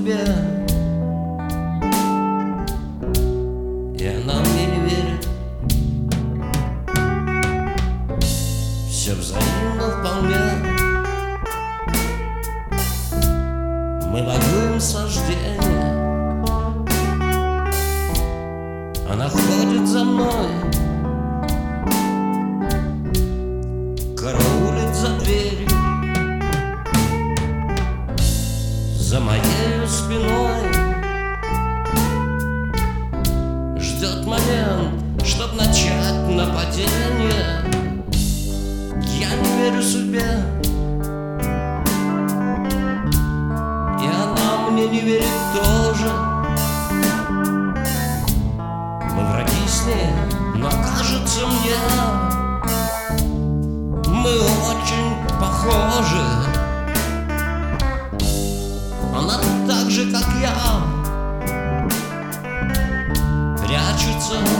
судьбе, и она мне не верит. Все взаимно вполне. Мы воюем с вождением. Она ходит за мной, караулит за дверью, за моей спиной, ждет момент, чтоб начать нападение. Я не верю судьбе, и она мне не верит тоже. Мы враги с ней, но кажется мне, мы очень похожи. Она так же, как я, прячется